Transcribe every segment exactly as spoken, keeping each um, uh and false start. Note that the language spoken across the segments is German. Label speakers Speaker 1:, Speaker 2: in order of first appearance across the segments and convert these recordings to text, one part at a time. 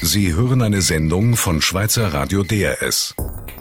Speaker 1: Sie hören eine Sendung von Schweizer Radio D R S.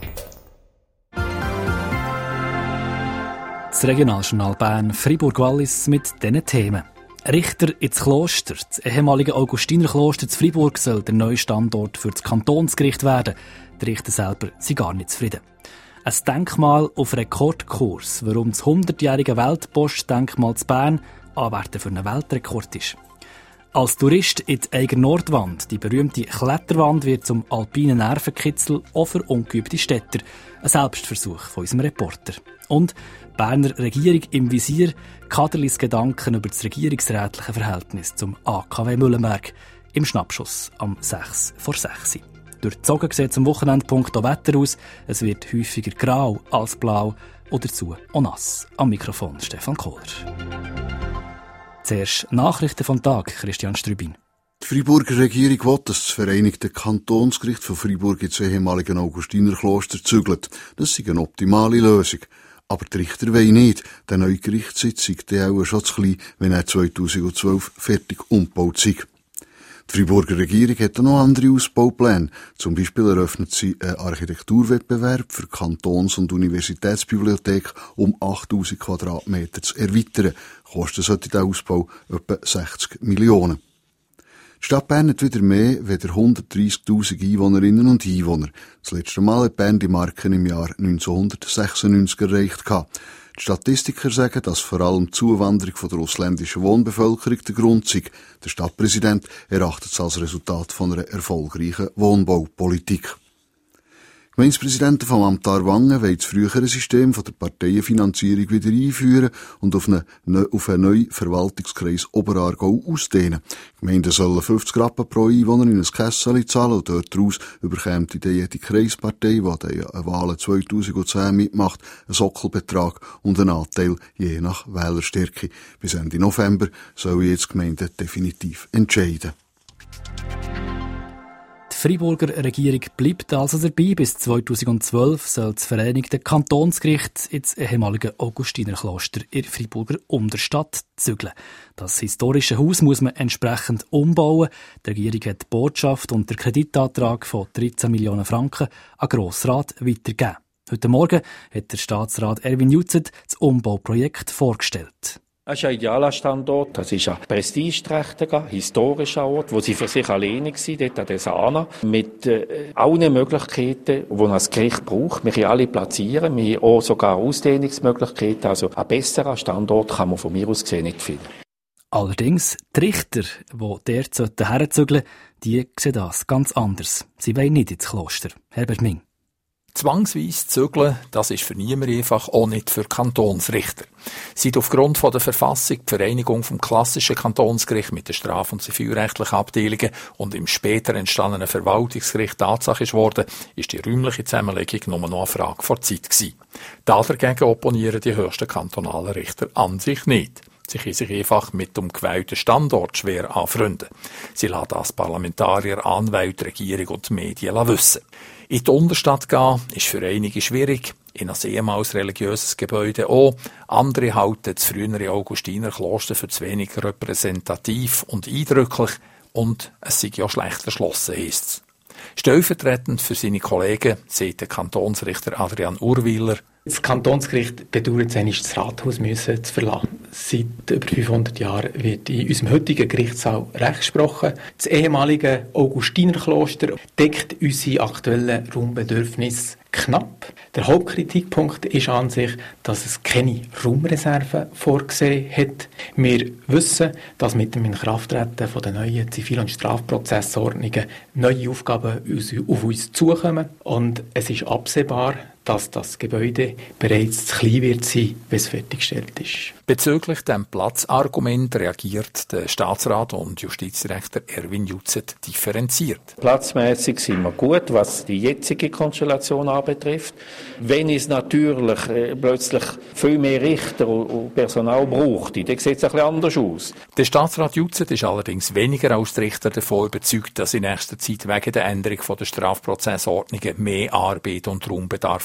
Speaker 2: Das Regionaljournal Bern Fribourg-Wallis mit diesen Themen. Richter ins Kloster. Das ehemalige Augustinerkloster zu Fribourg soll der neue Standort für das Kantonsgericht werden. Die Richter selber sind gar nicht zufrieden. Ein Denkmal auf Rekordkurs, warum das hundertjährige Weltpostdenkmal zu Bern Anwärter für einen Weltrekord ist. Als Tourist in die Eiger Nordwand, die berühmte Kletterwand, wird zum alpinen Nervenkitzel auch für ungeübte Städter. Ein Selbstversuch von unserem Reporter. Und Berner Regierung im Visier, Kaderlis Gedanken über das regierungsrätliche Verhältnis zum A K W Mühlenberg im Schnappschuss am sechs vor sechs. Durchzogen sieht es am Wochenendpunkt auch Wetter aus. Es wird häufiger grau als blau oder dazu auch nass. Am Mikrofon Stefan Kohler. Zuerst Nachrichten vom Tag, Christian Strübin.
Speaker 3: Die Freiburger Regierung will, dass das Vereinigte Kantonsgericht von Freiburg ins ehemaligen Augustinerkloster zügelt. Das ist eine optimale Lösung. Aber die Richter wollen nicht. Der neue Gerichtssitz sei auch schon zu klein, wenn er zweitausendzwölf fertig umgebaut sei. Die Freiburger Regierung hat auch noch andere Ausbaupläne. Zum Beispiel eröffnet sie einen Architekturwettbewerb für Kantons- und Universitätsbibliothek um achttausend Quadratmeter zu erweitern. Kosten sollte der Ausbau etwa sechzig Millionen. Die Stadt Bern hat wieder mehr als hundertdreissigtausend Einwohnerinnen und Einwohner. Das letzte Mal hat Bern die Marken im Jahr neunzehnhundertsechsundneunzig erreicht. Die Statistiker sagen, dass vor allem die Zuwanderung von der ausländischen Wohnbevölkerung der Grund sei. Der Stadtpräsident erachtet es als Resultat von einer erfolgreichen Wohnbaupolitik. Die Gemeindepräsidenten vom Amt Aarwangen wollen das frühere System von der Parteienfinanzierung wieder einführen und auf einen, auf einen neuen Verwaltungskreis Oberaargau ausdehnen. Die Gemeinden sollen fünfzig Rappen pro Einwohner in ein Kessel zahlen und dort daraus überkommt die jede Kreispartei, die an Wahlen zweitausendzehn mitmacht, einen Sockelbetrag und einen Anteil je nach Wählerstärke. Bis Ende November sollen jetzt die Gemeinden definitiv entscheiden.
Speaker 2: Die Freiburger Regierung bleibt also dabei. Bis zweitausendzwölf soll das Vereinigte Kantonsgericht ins ehemalige Augustinerkloster in der Freiburger Unterstadt zügeln. Das historische Haus muss man entsprechend umbauen. Die Regierung hat die Botschaft und den Kreditantrag von dreizehn Millionen Franken an den Grossrat weitergegeben. Heute Morgen hat der Staatsrat Erwin Jutzet das Umbauprojekt vorgestellt.
Speaker 4: Es ist ein idealer Standort, das ist ein prestigeträchtiger, historischer Ort, wo sie für sich alleine waren, dort an der Sahne, mit äh, allen Möglichkeiten, die man als Gericht braucht. Wir können alle platzieren, wir haben auch sogar Ausdehnungsmöglichkeiten, also ein besserer Standort kann man von mir aus gesehen nicht finden.
Speaker 2: Allerdings, die Richter, die dort herzügeln sollten, die sehen das ganz anders. Sie wollen nicht ins Kloster. Herbert Ming.
Speaker 5: Zwangsweise zügeln, das ist für niemand einfach, auch nicht für Kantonsrichter. Seit aufgrund von der Verfassung die Vereinigung vom klassischen Kantonsgericht mit den straf- und zivilrechtlichen Abteilungen und im später entstandenen Verwaltungsgericht Tatsache ist worden, ist die räumliche Zusammenlegung nur noch eine Frage vor Zeit gewesen. Dagegen opponieren die höchsten kantonalen Richter an sich nicht. Sie können sich einfach mit dem gewählten Standort schwer anfreunden. Sie lassen das Parlamentarier, Anwälte, Regierung und die Medien wissen. In die Unterstadt gehen ist für einige schwierig, in ein ehemals religiöses Gebäude auch. Andere halten das frühere Augustinerkloster für zu wenig repräsentativ und eindrücklich und es sei ja schlecht erschlossen, heisst es. Stellvertretend für seine Kollegen sagt der Kantonsrichter Adrian Urwiler:
Speaker 6: Das Kantonsgericht bedauert es, das Rathaus müssen zu verlassen. Seit über fünfhundert Jahren wird in unserem heutigen Gerichtssaal Recht gesprochen. Das ehemalige Augustinerkloster deckt unsere aktuellen Raumbedürfnisse knapp. Der Hauptkritikpunkt ist an sich, dass es keine Raumreserven vorgesehen hat. Wir wissen, dass mit dem Inkrafttreten von der neuen Zivil- und Strafprozessordnungen neue Aufgaben auf uns zukommen. Und es ist absehbar, dass das Gebäude bereits zu klein wird sein, wenn es fertiggestellt ist.
Speaker 5: Bezüglich dem Platzargument reagiert der Staatsrat und Justizdirektor Erwin Jutzet differenziert.
Speaker 4: Platzmäßig sind wir gut, was die jetzige Konstellation anbetrifft. Wenn es natürlich äh, plötzlich viel mehr Richter und Personal braucht, dann sieht es ein bisschen anders aus.
Speaker 5: Der Staatsrat Jutzet ist allerdings weniger als Richter davon überzeugt, dass in nächster Zeit wegen der Änderung der Strafprozessordnungen mehr Arbeit und Raumbedarf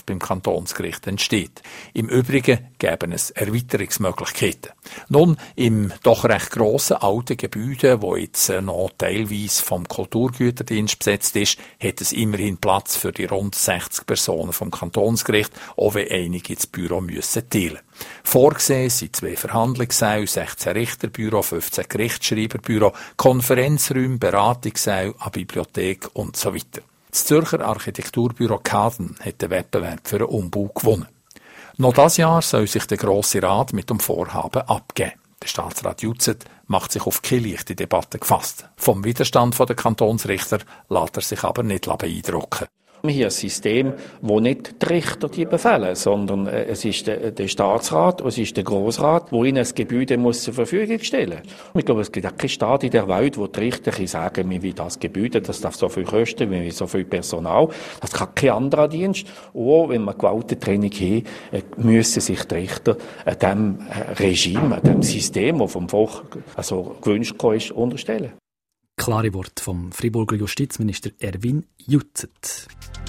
Speaker 5: beim Kantonsgericht entsteht. Im Übrigen gäben es Erweiterungsmöglichkeiten. Nun, im doch recht grossen alten Gebäude, wo jetzt noch teilweise vom Kulturgüterdienst besetzt ist, hat es immerhin Platz für die rund sechzig Personen vom Kantonsgericht, auch wenn einige das Büro müssen teilen. Vorgesehen sind zwei Verhandlungssäle, sechzehn Richterbüro, fünfzehn Gerichtsschreiberbüro, Konferenzräume, Beratungssäle, eine Bibliothek und so weiter. Das Zürcher Architekturbüro Kaden hat den Wettbewerb für einen Umbau gewonnen. Noch dieses Jahr soll sich der Grosse Rat mit dem Vorhaben abgeben. Der Staatsrat Jutzet macht sich auf keine leichte Debatte gefasst. Vom Widerstand der Kantonsrichter lässt er sich aber nicht beeindrucken.
Speaker 4: Wir haben ein System, wo nicht die Richter die befehlen, sondern es ist der, der Staatsrat, es ist der Grossrat, der ihnen das Gebäude muss zur Verfügung stellen muss. Ich glaube, es gibt auch keinen Staat in der Welt, wo die Richter sagen, wie das Gebäude, das darf so viel kosten, wie so viel Personal. Das kann kein anderer Dienst. Auch wenn wir Gewaltentraining haben, müssen sich die Richter dem Regime, dem System, das vom Volk also gewünscht ist, unterstellen.
Speaker 2: Klare Worte vom Freiburger Justizminister Erwin Jutzet.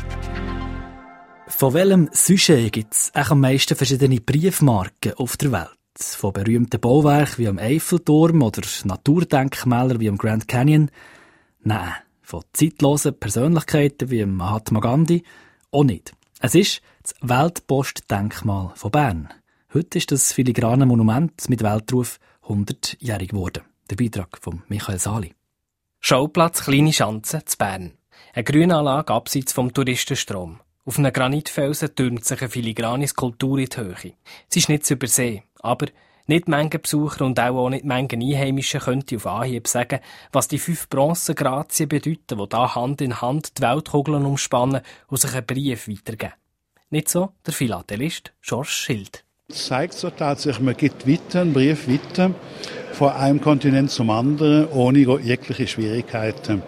Speaker 2: Von welchem Sujet gibt es am meisten verschiedene Briefmarken auf der Welt? Von berühmten Bauwerken wie am Eiffelturm oder Naturdenkmälern wie am Grand Canyon? Nein, von zeitlosen Persönlichkeiten wie Mahatma Gandhi auch nicht. Es ist das Weltpostdenkmal von Bern. Heute ist das filigrane Monument mit Weltruf hundertjährig geworden. Der Beitrag von Michael Sali.
Speaker 7: Schauplatz Kleine Schanze zu Bern. Eine Grünanlage abseits vom Touristenstrom. Auf einem Granitfelsen türmt sich eine filigrane Skulptur in die Höhe. Sie ist nicht zu übersehen, aber nicht manche Besucher und auch nicht manche Einheimische könnte auf Anhieb sagen, was die fünf Bronzengrazien bedeuten, die da Hand in Hand die Weltkugeln umspannen und sich einen Brief weitergeben. Nicht so der Philatelist George Schild.
Speaker 8: Es zeigt so tatsächlich, man gibt weiter, einen Brief weiter, von einem Kontinent zum anderen, ohne jegliche Schwierigkeiten.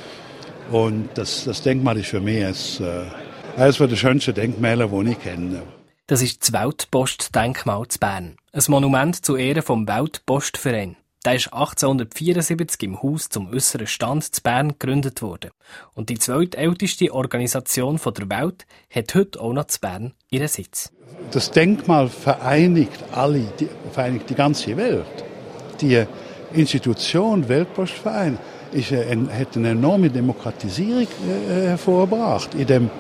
Speaker 8: Und das, das Denkmal ist für mich eines, äh, eines der schönsten Denkmäler, die ich kenne.
Speaker 7: Das ist das Weltpostdenkmal zu Bern. Ein Monument zu Ehren vom Weltpostverein. Der ist achtzehnhundertvierundsiebzig im Haus zum äußeren Stand zu Bern gegründet worden. Und die zweitälteste Organisation der Welt hat heute auch noch zu Bern ihren Sitz.
Speaker 8: Das Denkmal vereinigt alle, die, vereinigt die ganze Welt. Die Institution Weltpostverein ist, äh, hat eine enorme Demokratisierung äh, hervorgebracht, in dem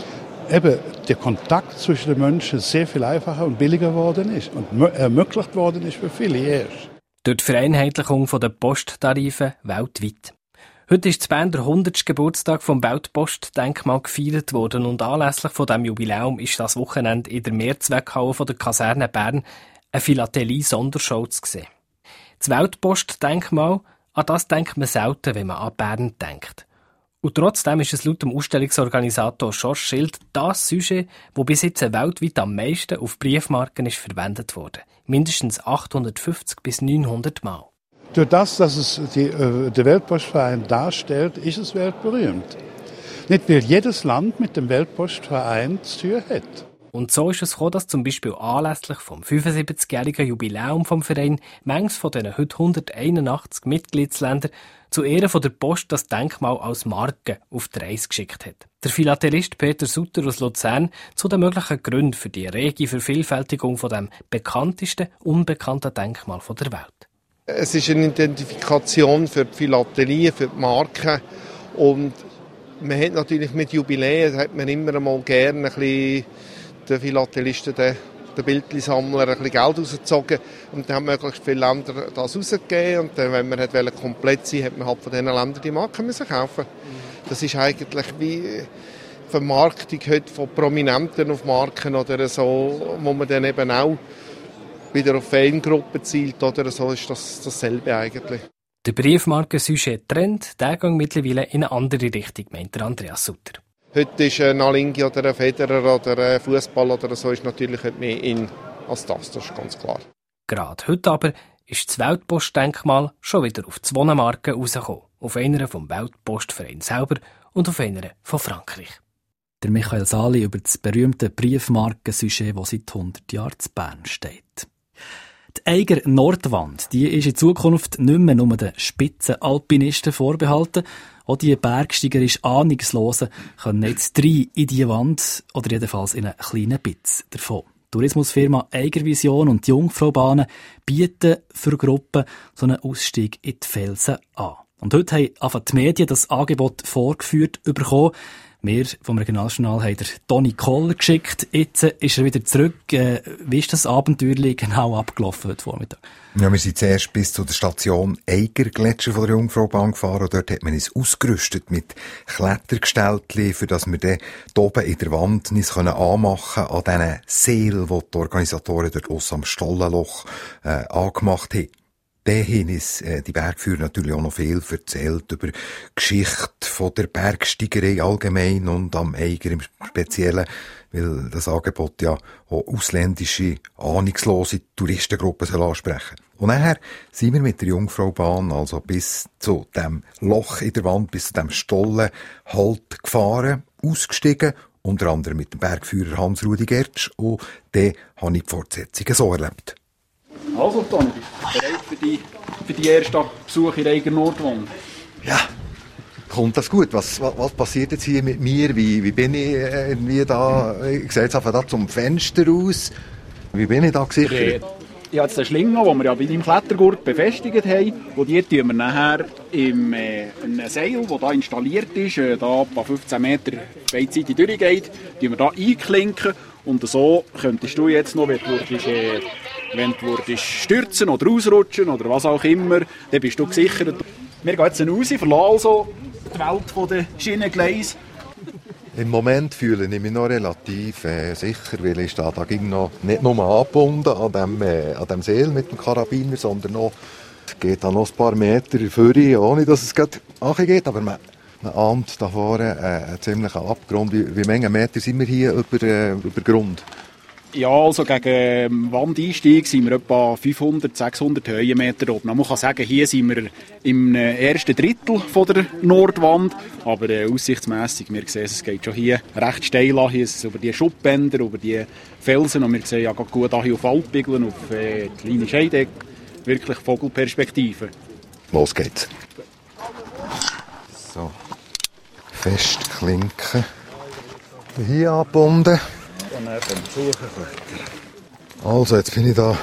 Speaker 8: eben der Kontakt zwischen den Menschen sehr viel einfacher und billiger geworden ist und ermöglicht worden ist für viele erst.
Speaker 7: Durch die Vereinheitlichung der Posttarife weltweit. Heute ist in Bern der hundertste Geburtstag vom Weltpostdenkmal gefeiert worden und anlässlich von diesem Jubiläum ist das Wochenende in der Mehrzweckhalle der Kaserne Bern eine Philatelie-Sondershow zu sehen. Das Weltpostdenkmal, an das denkt man selten, wenn man an Bern denkt. Und trotzdem ist es laut dem Ausstellungsorganisator George Schild das Sujet, das bis jetzt weltweit am meisten auf Briefmarken ist verwendet wurde. Mindestens achthundertfünfzig bis neunhundert Mal.
Speaker 8: Durch das, dass es die, äh, der Weltpostverein darstellt, ist es weltberühmt. Nicht weil jedes Land mit dem Weltpostverein zu tun hat.
Speaker 7: Und so ist es gekommen, dass zum Beispiel anlässlich vom fünfundsiebzigjährigen Jubiläum vom Verein manches von den heute hunderteinundachtzig Mitgliedsländern zu Ehren von der Post das Denkmal als Marke auf die Reise geschickt hat. Der Philatelist Peter Sutter aus Luzern zu den möglichen Gründen für die rege Vervielfältigung von dem bekanntesten unbekannten Denkmal der Welt.
Speaker 9: Es ist eine Identifikation für die Philatelie, für die Marke und man hat natürlich mit Jubiläen hat man immer mal gerne ein bisschen den Philatelisten, den, den Bildsammler, ein bisschen Geld rausgezogen und dann haben möglichst viele Länder das rausgegeben und dann, wenn man hat komplett sein wollte, hat man halt von diesen Ländern die Marken müssen kaufen. Das ist eigentlich wie Vermarktung heute von Prominenten auf Marken oder so, wo man dann eben auch wieder auf Fangruppen zielt oder so, ist das dasselbe eigentlich.
Speaker 7: Der Briefmarken-Sujet-Trend, der geht mittlerweile in eine andere Richtung, meint Andreas Sutter.
Speaker 9: Heute ist ein Alinghi oder ein Federer oder ein Fußball oder so ist natürlich heute mehr in als das, das ist ganz klar.
Speaker 7: Gerade heute aber ist das Weltpostdenkmal schon wieder auf zwei Marken rausgekommen. Auf einer vom Weltpostverein selber und auf einer von Frankreich.
Speaker 2: Der Michael Sali über das berühmte Briefmarken-Sujet, das seit hundert Jahren zu Bern steht. Die Eiger Nordwand, die ist in Zukunft nicht mehr nur den Spitzenalpinisten vorbehalten. Auch die bergsteigerisch Ahnungslosen können jetzt rein in die Wand oder jedenfalls in einen kleinen Bitz davon. Die Tourismusfirma Eigervision und die Jungfraubahnen bieten für Gruppen so einen Ausstieg in die Felsen an. Und heute haben einfach die Medien das Angebot vorgeführt bekommen. Wir vom Regionaljournal haben der Toni Koller geschickt. Jetzt ist er wieder zurück. Äh, wie ist das Abenteuer genau abgelaufen heute Vormittag?
Speaker 10: Ja, wir sind zuerst bis zu der Station Eigergletscher von der Jungfraubahn gefahren. Und dort hat man uns ausgerüstet mit Klettergestaltchen, für dass wir dann oben in der Wand uns anmachen können an diesen Seelen, die die Organisatoren dort aus am Stollenloch äh, angemacht haben. Dann haben uns äh, die Bergführer natürlich auch noch viel erzählt über die Geschichte von der Bergsteigerei allgemein und am Eiger im Speziellen, weil das Angebot ja auch ausländische, ahnungslose Touristengruppen soll ansprechen. Und nachher sind wir mit der Jungfraubahn also bis zu dem Loch in der Wand, bis zu dem Stollen halt gefahren, ausgestiegen, unter anderem mit dem Bergführer Hans-Rudi Gertsch, und dann habe ich die Fortsetzung so erlebt.
Speaker 11: Also, Toni, bist du bereit für die, für die ersten Besuche in der Eiger Nordwand?
Speaker 10: Ja, kommt das gut? Was, was, was passiert jetzt hier mit mir? Wie, wie bin ich äh, irgendwie da? Ich sehe jetzt einfach da zum Fenster aus. Wie bin ich da gesichert?
Speaker 11: Ich habe jetzt den Schlingel, den wir ja bei deinem Klettergurt befestigt haben. Und die tun wir nachher im äh, einem Seil, das hier installiert ist, äh, da etwa fünfzehn Meter beide Seiten durchgeht, tun wir hier einklinken. Und so könntest du jetzt noch, wenn du würdest, äh, wenn du würdest stürzen oder ausrutschen oder was auch immer, dann bist du gesichert. Wir gehen jetzt raus, verlassen also die Welt der Schienengleise.
Speaker 10: Im Moment fühle ich mich noch relativ äh, sicher, weil ich da, da ging noch nicht nur angebunden an dem, äh, an dem Seil mit dem Karabiner, sondern noch, es geht da noch ein paar Meter vorne, ohne dass es gerade angeht, aber man, man ahnt da vorne äh, einen ziemlichen Abgrund. Wie, wie viele Meter sind wir hier über, äh, über Grund?
Speaker 11: Ja, also gegen Wandeinstieg sind wir etwa fünfhundert, sechshundert Höhenmeter oben. Man kann sagen, hier sind wir im ersten Drittel von der Nordwand, aber äh, aussichtsmässig, wir sehen, es geht schon hier recht steil an, hier ist es über die Schuttbänder, über die Felsen, und wir sehen ja gut hier auf Alpbügeln, auf äh, kleine Scheidegg, wirklich Vogelperspektive.
Speaker 10: Los geht's. So, festklinken, hier angebunden. Also, jetzt bin ich da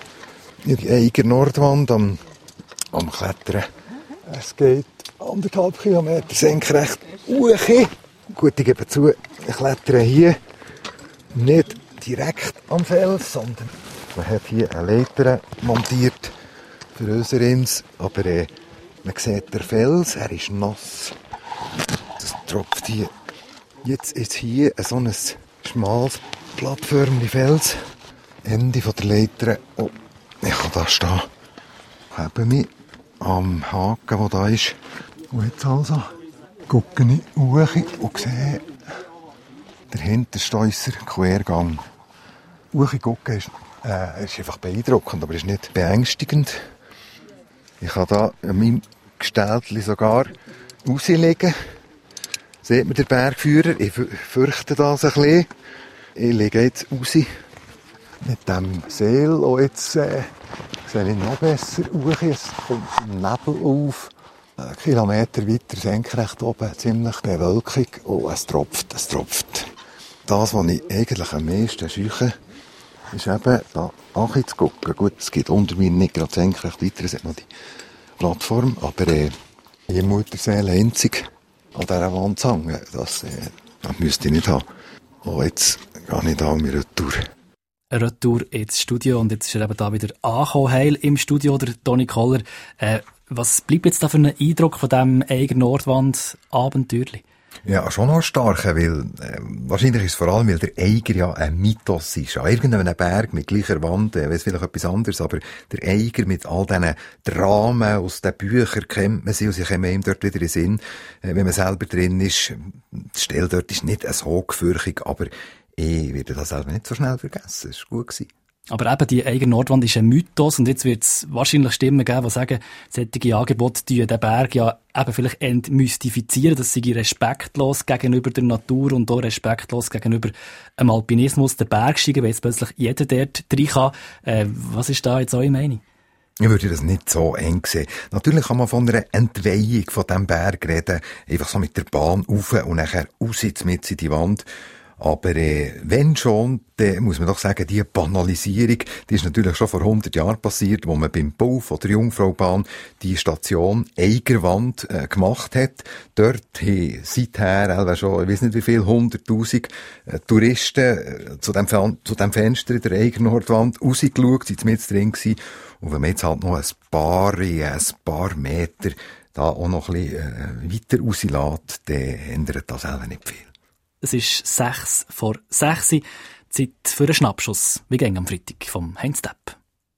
Speaker 10: in der Eiger Nordwand am, am Klettern. Es geht anderthalb Kilometer senkrecht hoch. Gut, ich gebe zu, ich klettere hier nicht direkt am Fels, sondern man hat hier eine Leiter montiert für unser Ins. Aber äh, man sieht den Fels, er ist nass. Das tropft hier. Jetzt ist hier so ein schmales, plattförmiges Fels. Ende der Leiter. Oh, ich kann da stehen. Ich habe mich am Haken, der da ist. Und jetzt also gucke ich hoch und sehe der Hintersteusser Quergang. Hoch gucken ist, äh, ist einfach beeindruckend, aber ist nicht beängstigend. Ich kann da an meinem Gestelltchen sogar rauslegen. Seht man den Bergführer? Ich fürchte das ein bisschen. Ich lege jetzt raus mit dem Seil. Und jetzt äh, sehe ich noch besser hoch. Es kommt Nebel auf. Ein Kilometer weiter senkrecht oben, ziemlich Bewölkung. Und es tropft, es tropft. Das, was ich eigentlich am meisten scheuche, ist eben da zu gucken. Gut, es geht unter mir nicht gerade senkrecht weiter. Es hat noch die Plattform. Aber äh, die Mutterseele einzig an dieser Wand zu hängen, das, äh, das müsste ich nicht haben. Und jetzt gehe ich da um Retour.
Speaker 2: Retour ins Studio, und jetzt ist er eben da wieder angekommen, heil im Studio, der Toni Koller. Äh, was bleibt jetzt da für einen Eindruck von diesem Eiger Nordwand-Abenteuerli?
Speaker 10: Ja, schon noch stark, weil äh, wahrscheinlich ist es vor allem, weil der Eiger ja ein Mythos ist. An irgendeinem Berg mit gleicher Wand, äh, weiss vielleicht etwas anderes, aber der Eiger mit all diesen Dramen aus den Büchern kennt man sie, und sie kommen ihm dort wieder in den Sinn. Äh, wenn man selber drin ist, die Stelle dort ist nicht so gefürchtig, aber ich werde das selber nicht so schnell vergessen. Es war gut gewesen.
Speaker 2: Aber eben die eigene Nordwand ist ein Mythos und jetzt wird es wahrscheinlich Stimmen geben, die sagen, solche Angebote die den Berg ja eben vielleicht entmystifizieren, das sei respektlos gegenüber der Natur und auch respektlos gegenüber dem Alpinismus. Der Bergsteigen, weil jetzt plötzlich jeder dort rein kann. Äh, was ist da jetzt eure Meinung?
Speaker 10: Ich würde das nicht so eng sehen. Natürlich kann man von einer Entweihung von diesem Berg reden, einfach so mit der Bahn rauf und nachher raus mit in die Wand. Aber äh, wenn schon, dann muss man doch sagen, die Banalisierung, die ist natürlich schon vor hundert Jahren passiert, wo man beim Bau von der Jungfraubahn die Station Eigerwand äh, gemacht hat. Dort haben seither äh, schon, ich weiss nicht wie viel, hunderttausend äh, Touristen äh, zu, dem, zu dem Fenster in der Eigernordwand rausgeschaut, sind mit drin gewesen. Und wenn man jetzt halt noch ein paar, ein paar Meter da auch noch ein bisschen äh, weiter rauslässt, dann ändert das auch nicht viel.
Speaker 2: Es ist sechs vor sechs. Zeit für einen Schnappschuss. Wie ging am Freitag vom Heinz Depp.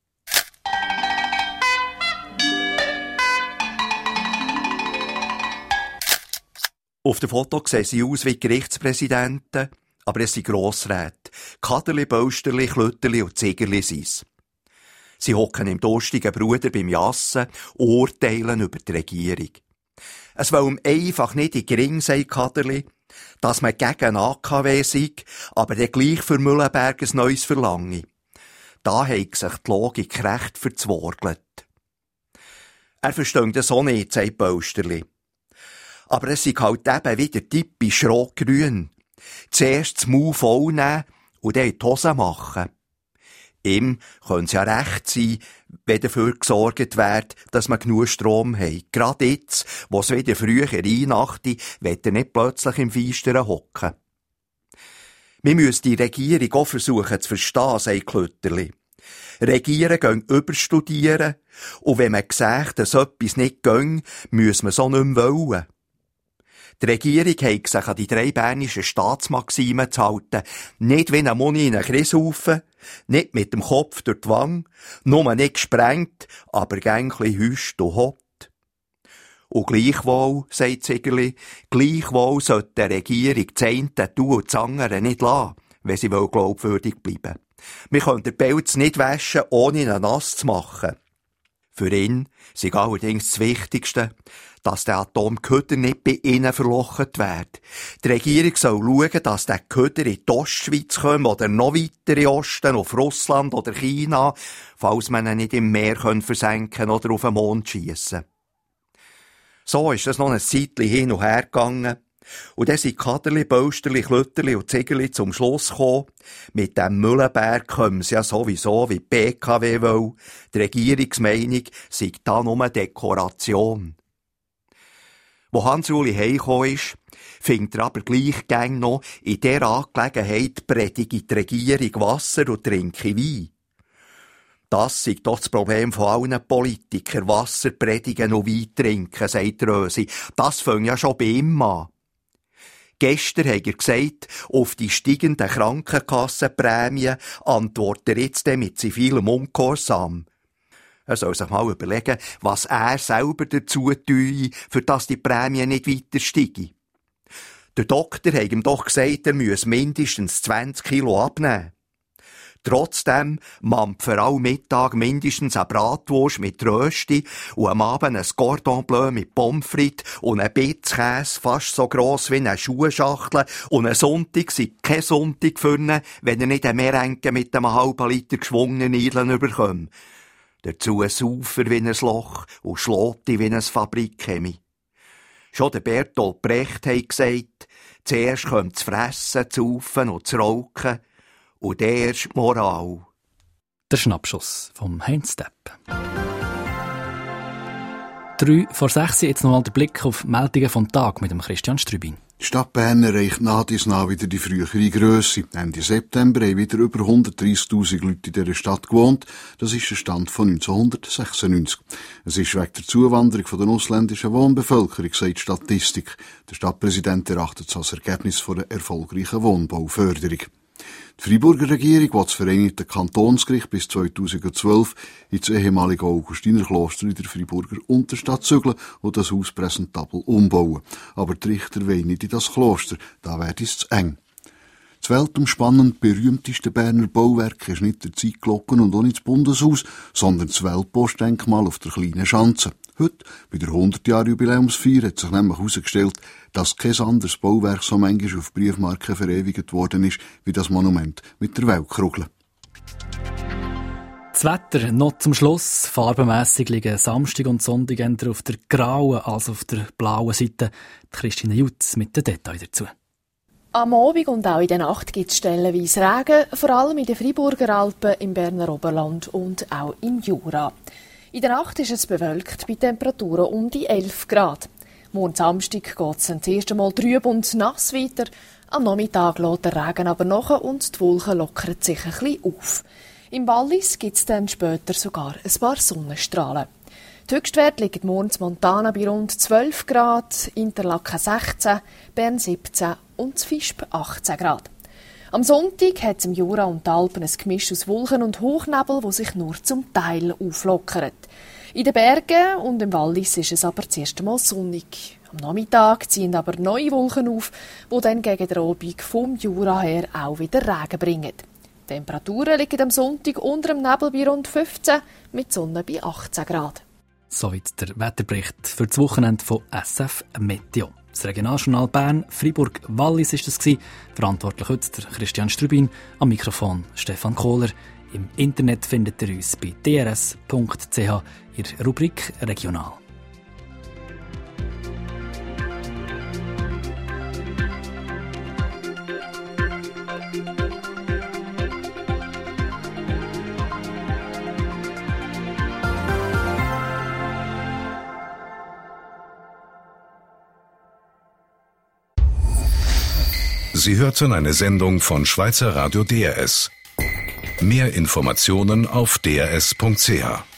Speaker 12: Auf dem Foto sehen sie aus wie Gerichtspräsidenten, aber es sind Grossräte. Kaderli, Bausterli, Klötterli und Ziegerli sind's. Sie hocken im durstigen Bruder beim Jassen und urteilen über die Regierung. Es will ihm einfach nicht in Gering sein, Kaderli, dass man gegen A K W sei, aber der gleich für Mühlenberg ein neues verlange. Da hat sich die Logik recht verzworgelt. Er versteht das auch nicht, sagt Bausterli. Aber es ist halt eben wieder typisch rot-grün. Zuerst das Maul vollnehmen und dann in die Hose machen. Ihm könnte es ja recht sein, wenn dafür gesorgt wird, dass man genug Strom hat. Gerade jetzt, wo es wieder früher Weihnachten, wird er nicht plötzlich im Feisteren hocken. Wir müssen die Regierung auch versuchen zu verstehen, sagt Klötterli. Regieren gehen überstudieren, und wenn man sieht, dass etwas nicht geht, muss man so nicht mehr wollen. Die Regierung hat sich an die drei bernischen Staatsmaximen zu halten. Nicht wie ein Muni in einen Christhaufen, nicht mit dem Kopf durch die Wange, nur nicht gesprengt, aber gängli hüscht und hoppt. Und gleichwohl, sagt Ziegerli, gleichwohl sollte die Regierung das eine tun und das andere nicht lassen, wenn sie glaubwürdig bleiben. Wir können den Pelz nicht waschen, ohne ihn nass zu machen. Für ihn sei allerdings das Wichtigste, dass der Atomköder nicht bei ihnen verlocht wird. Die Regierung soll schauen, dass der Köder in die Ostschweiz kommt oder noch weiter in Osten, auf Russland oder China, falls man ihn nicht im Meer versenken oder auf den Mond schiessen. So ist es noch ein Zeitchen hin und her gegangen. Und dann sind Kaderli, Bausterli, Klötterli und Ziegerli zum Schluss gekommen, mit dem Mühlenberg kommen sie ja sowieso wie die B K W will. Die Regierungsmeinung sei da nur Dekoration. Wo Hans-Uli heimgekommen ist, findet er aber gleich gäng noch in dieser Angelegenheit predige die Regierung Wasser und trinke Wein. Das ist doch das Problem von allen Politikern, Wasser predigen und Wein trinken, sagt Rösi. Das fängt ja schon bei ihm an. Gestern hat er gesagt, auf die steigenden Krankenkassenprämien antwortet er jetzt mit zivilem Ungehorsam. Er soll sich mal überlegen, was er selber dazu tue, für dass die Prämie nicht weiter steige. Der Doktor hat ihm doch gesagt, er müsse mindestens zwanzig Kilo abnehmen. Trotzdem mampfen alle Mittag mindestens eine Bratwurst mit Rösti und am Abend ein Cordon Bleu mit Pommes frites und ein Bitzkäse fast so gross wie eine Schuhschachtel und ein Sonntag sei kein Sonntag für ihn, wenn er nicht eine Merenke mit einem halben Liter geschwungenen Edeln überkommt. Dazu ein Saufer wie ein Loch und Schlotti wie ein Fabrikchemie. Schon der Bertolt Brecht hat gesagt, zuerst kommt das Fressen, das Saufen und das Rauchen und erst die Moral.
Speaker 2: Der Schnappschuss vom Heinz Depp. Drei vor sechs, jetzt nochmal der Blick auf Meldungen vom Tag mit dem Christian Strübin.
Speaker 3: Die Stadt Bern erreicht nach dies nach wieder die frühere Grösse. Ende September haben wieder über hundertdreissigtausend Leute in dieser Stadt gewohnt. Das ist der Stand von neunzehnhundertsechsundneunzig. Es ist wegen der Zuwanderung von der ausländischen Wohnbevölkerung, sagt die Statistik. Der Stadtpräsident erachtet es als Ergebnis von der erfolgreichen Wohnbauförderung. Die Freiburger Regierung will das Vereinigte Kantonsgericht bis zweitausendzwölf ins ehemalige Augustinerkloster in der Freiburger Unterstadt zügeln und das Haus präsentabel umbauen. Aber die Richter wollen nicht in das Kloster, da wird es zu eng. Das weltumspannend berühmteste Berner Bauwerk ist nicht der Zeitglocken und auch nicht das Bundeshaus, sondern das Weltpostdenkmal auf der Kleinen Schanze. Heute, bei der hundert-Jahr-Jubiläumsfeier, hat sich nämlich herausgestellt, dass kein anderes Bauwerk so manchmal auf Briefmarken verewigt worden ist, wie das Monument mit der Weltkugel.
Speaker 2: Das Wetter noch zum Schluss. Farbenmässig liegen Samstag und Sonntag eher auf der grauen als auf der blauen Seite. Christine Jutz mit den Details dazu.
Speaker 13: Am Abend und auch in der Nacht gibt es stellenweise Regen, vor allem in den Freiburger Alpen, im Berner Oberland und auch im Jura. In der Nacht ist es bewölkt bei Temperaturen um die elf Grad. Morgen Samstag geht es dann zuerst einmal trüb und nass weiter. Am Nachmittag lässt der Regen aber nach und die Wolken lockern sich ein bisschen auf. Im Wallis gibt es dann später sogar ein paar Sonnenstrahlen. Die Höchstwerte liegen morgen in Montana bei rund zwölf Grad, Interlaken sechzehn, Bern siebzehn und Visp achtzehn Grad. Am Sonntag hat es im Jura und den Alpen ein Gemisch aus Wolken und Hochnebel, wo sich nur zum Teil auflockert. In den Bergen und im Wallis ist es aber zuerst einmal sonnig. Am Nachmittag ziehen aber neue Wolken auf, die dann gegen den Abend vom Jura her auch wieder Regen bringen. Die Temperaturen liegen am Sonntag unter dem Nebel bei rund fünfzehn, mit Sonne bei achtzehn Grad.
Speaker 2: Soweit der Wetterbericht für das Wochenende von S F Meteo. Das Regionaljournal Bern, Freiburg, Wallis ist es gewesen. Verantwortlich heute der Christian Strübin, am Mikrofon Stefan Kohler. Im Internet findet ihr uns bei d r s punkt c h in der Rubrik Regional.
Speaker 1: Sie hörten eine Sendung von Schweizer Radio D R S. Mehr Informationen auf d r s punkt c h.